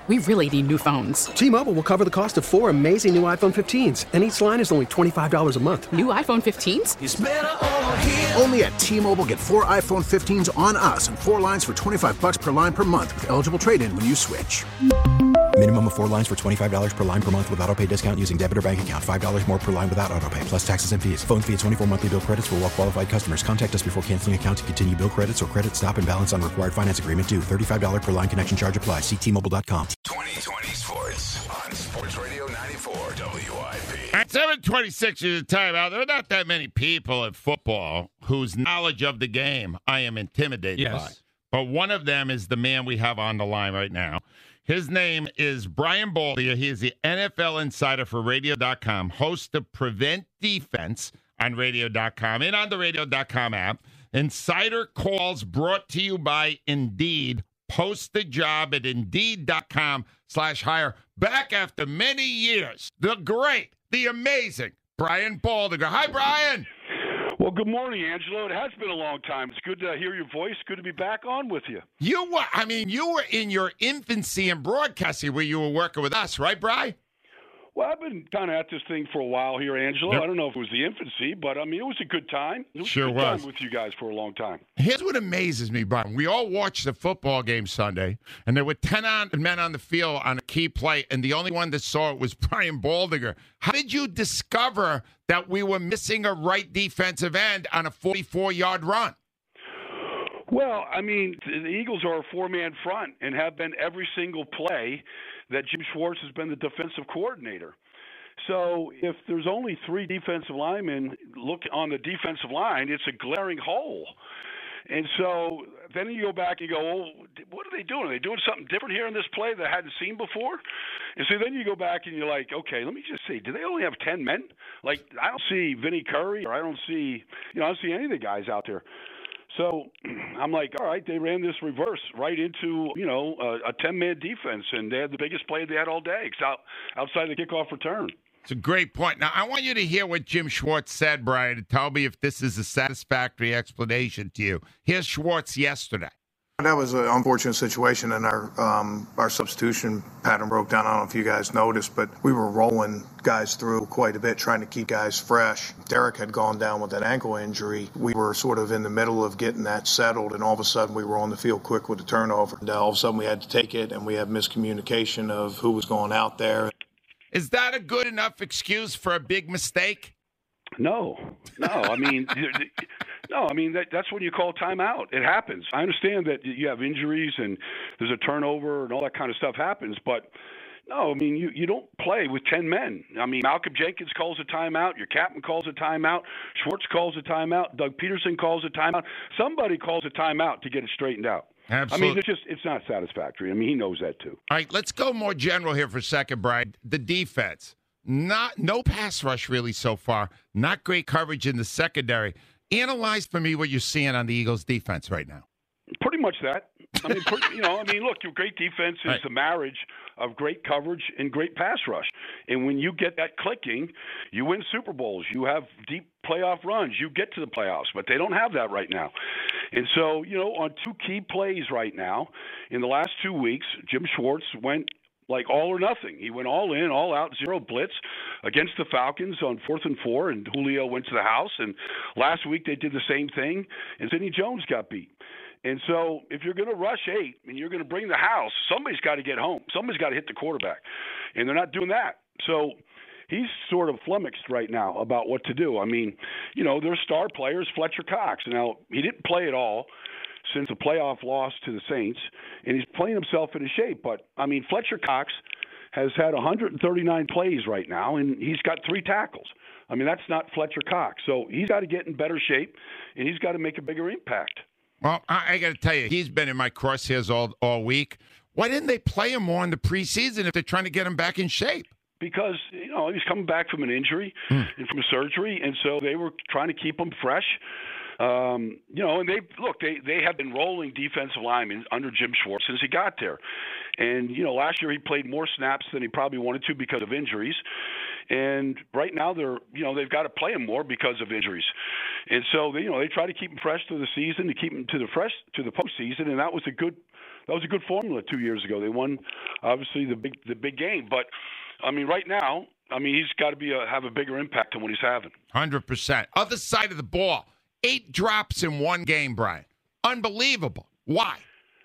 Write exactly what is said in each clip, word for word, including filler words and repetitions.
We really need new phones. T-Mobile will cover the cost of four amazing new iPhone fifteens, and each line is only twenty-five dollars a month. New iPhone fifteens? It's better over here. Only at T-Mobile, get four iPhone fifteens on us and four lines for twenty-five dollars per line per month with eligible trade-in when you switch. Minimum of four lines for twenty-five dollars per line per month with autopay discount using debit or bank account. five dollars more per line without autopay, plus taxes and fees. Phone fee at twenty-four monthly bill credits for well-qualified customers. Contact us before canceling account to continue bill credits or credit stop and balance on required finance agreement due. thirty-five dollars per line connection charge applies. See T Mobile dot com. twenty twenty Sports on Sports Radio ninety-four W I P. At seven twenty-six is the timeout. There are not that many people in football whose knowledge of the game I am intimidated yes. by. But one of them is the man we have on the line right now. His name is Brian Baldier. He is the N F L insider for radio dot com, host of Prevent Defense on radio dot com and on the radio dot com app. Insider Calls brought to you by Indeed. Post the job at Indeed.com slash hire. Back after many years, the great, the amazing Brian Baldinger. Hi, Brian. Well, good morning, Angelo. It has been a long time. It's good to hear your voice. Good to be back on with you. You were, I mean, you were in your infancy in broadcasting where you were working with us, right, Brian? Well, I've been kind of at this thing for a while here, Angelo. Yep. I don't know if it was the infancy, but, I mean, it was a good time. It was sure a good was. time with you guys for a long time. Here's what amazes me, Brian. We all watched the football game Sunday, and there were ten on, men on the field on a key play, and the only one that saw it was Brian Baldinger. How did you discover that we were missing a right defensive end on a forty-four-yard run? Well, I mean, the Eagles are a four-man front and have been every single play that Jim Schwartz has been the defensive coordinator. So if there's only three defensive linemen look on the defensive line, it's a glaring hole. And so then you go back and you go, well, what are they doing? Are they doing something different here in this play that I hadn't seen before? And so then you go back and you're like, okay, let me just see. Do they only have ten men? Like, I don't see Vinny Curry or I don't see, you know, I don't see any of the guys out there. So I'm like, all right, they ran this reverse right into, you know, a, a ten-man defense, and they had the biggest play they had all day out, outside the kickoff return. It's a great point. Now, I want you to hear what Jim Schwartz said, Brian, and tell me if this is a satisfactory explanation to you. Here's Schwartz yesterday. That was an unfortunate situation, and our um, our substitution pattern broke down. I don't know if you guys noticed, but we were rolling guys through quite a bit, trying to keep guys fresh. Derek had gone down with an ankle injury. We were sort of in the middle of getting that settled, and all of a sudden we were on the field quick with a turnover. And all of a sudden we had to take it, and we had miscommunication of who was going out there. Is that a good enough excuse for a big mistake? No, no. I mean, no. I mean that, that's when you call timeout. It happens. I understand that you have injuries and there's a turnover and all that kind of stuff happens, but no. I mean, you, you don't play with ten men. I mean, Malcolm Jenkins calls a timeout. Your captain calls a timeout. Schwartz calls a timeout. Doug Peterson calls a timeout. Somebody calls a timeout to get it straightened out. Absolutely. I mean, it's just it's not satisfactory. I mean, he knows that too. All right, let's go more general here for a second, Brian. The defense. Not no pass rush really so far. Not great coverage in the secondary. Analyze for me what you're seeing on the Eagles' defense right now. Pretty much that. I mean, pretty, you know, I mean, look, your great defense is right. the marriage of great coverage and great pass rush. And when you get that clicking, you win Super Bowls. You have deep playoff runs. You get to the playoffs, but they don't have that right now. And so, you know, on two key plays right now, in the last two weeks, Jim Schwartz went like all or nothing. He went all in, all out, zero blitz against the Falcons on fourth and four, and Julio went to the house. And last week they did the same thing, and Sidney Jones got beat. And so if you're going to rush eight and you're going to bring the house, somebody's got to get home. Somebody's got to hit the quarterback. And they're not doing that. So he's sort of flummoxed right now about what to do. I mean, you know, their star players, Fletcher Cox. Now, he didn't play at all since the playoff loss to the Saints, and he's playing himself into shape. But, I mean, Fletcher Cox has had one hundred thirty-nine plays right now, and he's got three tackles. I mean, that's not Fletcher Cox. So he's got to get in better shape, and he's got to make a bigger impact. Well, I, I got to tell you, he's been in my crosshairs all, all week. Why didn't they play him more in the preseason if they're trying to get him back in shape? Because, you know, he's coming back from an injury mm. and from a surgery, and so they were trying to keep him fresh. Um, you know, and they look, they, they have been rolling defensive linemen under Jim Schwartz since he got there. And, you know, last year he played more snaps than he probably wanted to because of injuries. And right now they're, you know, they've got to play him more because of injuries. And so they, you know, they try to keep him fresh through the season, to keep him to the fresh to the postseason, and that was a good that was a good formula two years ago. They won, obviously, the big the big game. But I mean, right now, I mean, he's got to be a, have a bigger impact than what he's having. one hundred percent. Other side of the ball, eight drops in one game, Brian. Unbelievable. Why?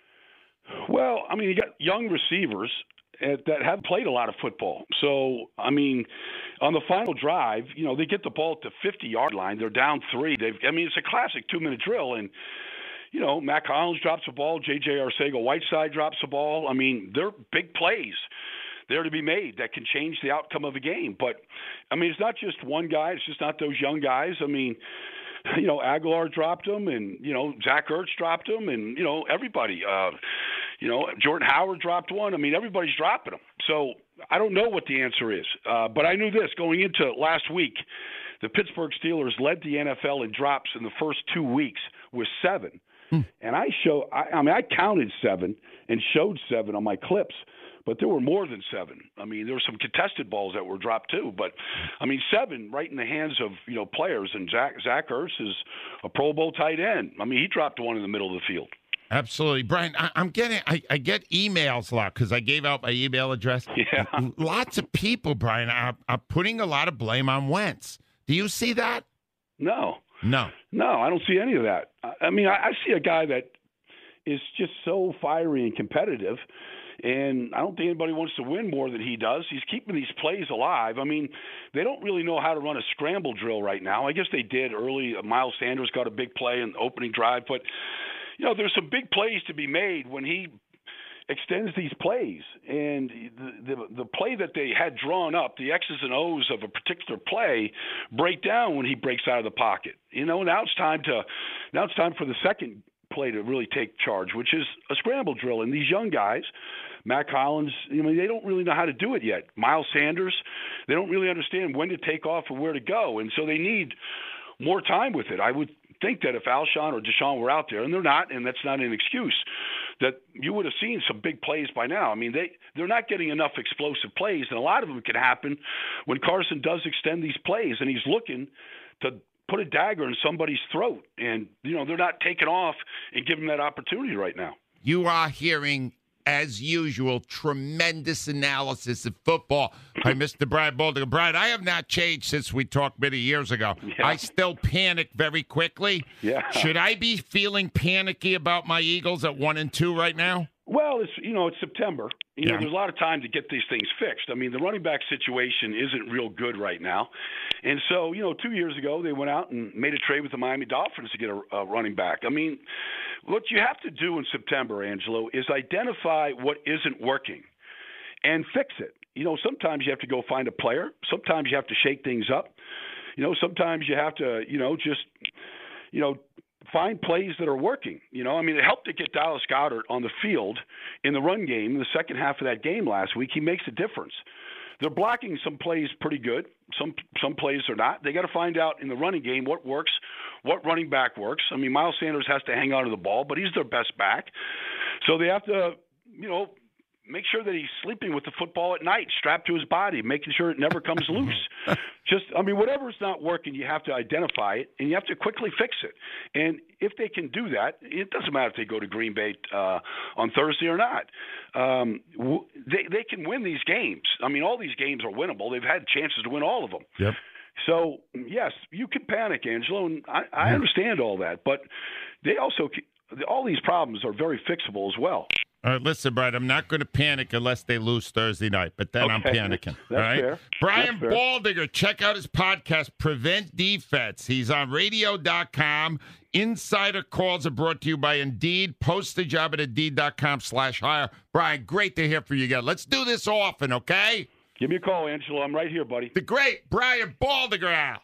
Well, I mean, you got young receivers that have played a lot of football. So, I mean, on the final drive, you know, they get the ball at the fifty-yard line. They're down three. They've, I mean, it's a classic two-minute drill. And, you know, Matt Collins drops the ball. J J Arcega-Whiteside drops the ball. I mean, they're big plays there to be made that can change the outcome of a game. But, I mean, it's not just one guy. It's just not those young guys. I mean, you know, Aguilar dropped him, and, you know, Zach Ertz dropped him, and, you know, everybody. Uh, you know, Jordan Howard dropped one. I mean, everybody's dropping them. So I don't know what the answer is. Uh, but I knew this going into last week. The Pittsburgh Steelers led the N F L in drops in the first two weeks with seven. Hmm. And I show, I, I mean, I counted seven and showed seven on my clips. But there were more than seven. I mean, there were some contested balls that were dropped too. But, I mean, seven right in the hands of, you know, players. And Zach, Zach Ertz is a Pro Bowl tight end. I mean, he dropped one in the middle of the field. Absolutely. Brian, I, I'm getting, I, I get emails a lot because I gave out my email address. Yeah. Lots of people, Brian, are, are putting a lot of blame on Wentz. Do you see that? No. No. No, I don't see any of that. I mean, I, I see a guy that is just so fiery and competitive. And I don't think anybody wants to win more than he does. He's keeping these plays alive. I mean, they don't really know how to run a scramble drill right now. I guess they did early. Miles Sanders got a big play in the opening drive. But, you know, there's some big plays to be made when he extends these plays. And the, the, the play that they had drawn up, the X's and O's of a particular play, break down when he breaks out of the pocket. You know, now it's time to now it's time for the second play to really take charge, which is a scramble drill. And these young guys, Matt Collins, I mean, they don't really know how to do it yet. Miles Sanders, they don't really understand when to take off or where to go. And so they need more time with it. I would think that if Alshon or Deshaun were out there, and they're not, and that's not an excuse, that you would have seen some big plays by now. I mean, they, they're not getting enough explosive plays, and a lot of them can happen when Carson does extend these plays, and he's looking to put a dagger in somebody's throat. And, you know, they're not taking off and giving that opportunity right now. You are hearing, as usual, tremendous analysis of football by Mister Brian Baldinger. Brian, I have not changed since we talked many years ago. Yeah. I still panic very quickly. Yeah. Should I be feeling panicky about my Eagles at one and two right now? Well, it's you know it's September. You yeah. know, there's a lot of time to get these things fixed. I mean, the running back situation isn't real good right now, and so you know, two years ago they went out and made a trade with the Miami Dolphins to get a, a running back. I mean, what you have to do in September, Angelo, is identify what isn't working and fix it. You know, sometimes you have to go find a player. Sometimes you have to shake things up. You know, sometimes you have to, you know, just, you know, find plays that are working. You know, I mean, it helped to get Dallas Goedert on the field in the run game in the second half of that game last week. He makes a difference. They're blocking some plays pretty good. Some some plays are not. They got to find out in the running game what works, what running back works. I mean, Miles Sanders has to hang on to the ball, but he's their best back. So they have to, you know, make sure that he's sleeping with the football at night, strapped to his body, making sure it never comes loose. Just, I mean, whatever's not working, you have to identify it, and you have to quickly fix it. And if they can do that, it doesn't matter if they go to Green Bay uh, on Thursday or not. Um, they they can win these games. I mean, all these games are winnable. They've had chances to win all of them. Yep. So, yes, you can panic, Angelo, and I, I yeah. understand all that. But they also – all these problems are very fixable as well. All right, listen, Brian, I'm not going to panic unless they lose Thursday night, but then okay. I'm panicking. That's all right? fair. Brian That's fair. Baldinger, check out his podcast, Prevent Defense. He's on radio dot com. Insider calls are brought to you by Indeed. Post the job at Indeed dot com slash hire. Brian, great to hear from you again. Let's do this often, okay? Give me a call, Angelo. I'm right here, buddy. The great Brian Baldinger, Al.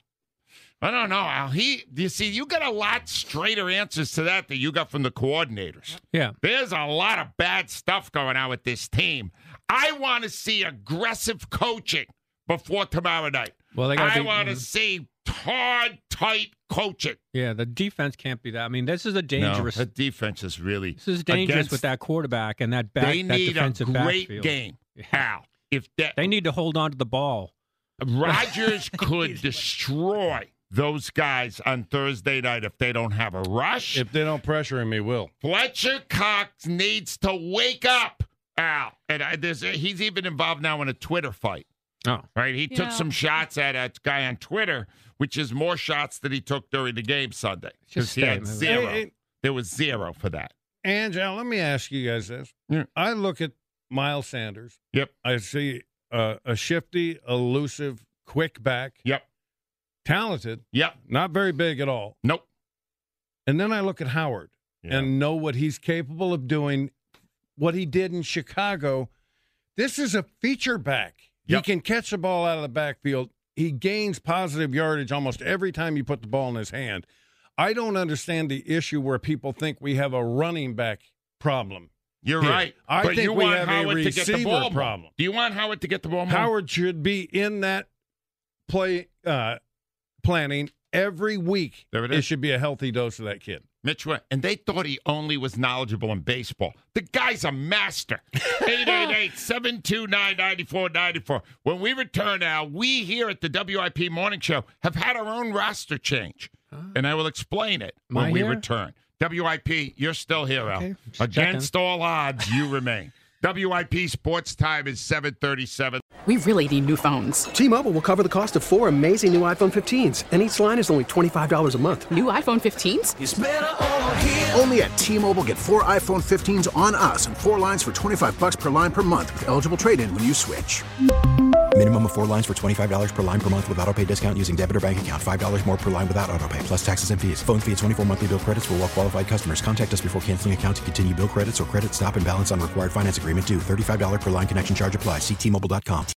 I don't know, Al. He, you see, you got a lot straighter answers to that than you got from the coordinators. Yeah. There's a lot of bad stuff going on with this team. I want to see aggressive coaching before tomorrow night. Well, they I be, want to um, see hard, tight coaching. Yeah, the defense can't be that. I mean, this is a dangerous. No, the defense is really. This is dangerous against, with that quarterback and that back. They that need defensive a great backfield. game, Yeah. Al. If that, they need to hold on to the ball. Rodgers could destroy those guys on Thursday night if they don't have a rush. If they don't pressure him, he will. Fletcher Cox needs to wake up, Al. And I, there's a, he's even involved now in a Twitter fight. Oh. Right? He Yeah. took some shots at a guy on Twitter, which is more shots than he took during the game Sunday. Because Just he had stay- zero. Hey, hey. There was zero for that. Angel, let me ask you guys this. Yeah. I look at Miles Sanders. Yep. I see uh, a shifty, elusive, quick back. Yep. Talented. Yep. Not very big at all. Nope. And then I look at Howard Yeah. and know what he's capable of doing, what he did in Chicago. This is a feature back. Yep. He can catch the ball out of the backfield. He gains positive yardage almost every time you put the ball in his hand. I don't understand the issue where people think we have a running back problem. You're here. right. I but think you we want have Howard a to get the receiver ball more. problem. Do you want Howard to get the ball more? Howard should be in that play uh, planning every week. There it It is. should be a healthy dose of that kid. Mitch went, and they thought he only was knowledgeable in baseball. The guy's a master. eight eight eight, seven two nine, nine four nine four. When we return now, we here at the W I P Morning Show have had our own roster change. And I will explain it Am when I we here? return. W I P, you're still here, Al. Okay, just Against all odds, you remain. W I P Sports Time is seven thirty-seven. We really need new phones. T-Mobile will cover the cost of four amazing new iPhone fifteens, and each line is only twenty-five dollars a month. New iPhone fifteens? Only at T-Mobile, get four iPhone fifteens on us and four lines for twenty-five bucks per line per month with eligible trade-in when you switch. Minimum of four lines for twenty-five dollars per line per month with auto pay discount using debit or bank account. five dollars more per line without auto pay, plus taxes and fees. Phone fee at twenty-four monthly bill credits for well-qualified customers. Contact us before canceling account to continue bill credits or credit stop and balance on required finance agreement due. thirty-five dollars per line connection charge applies. See T Mobile dot com.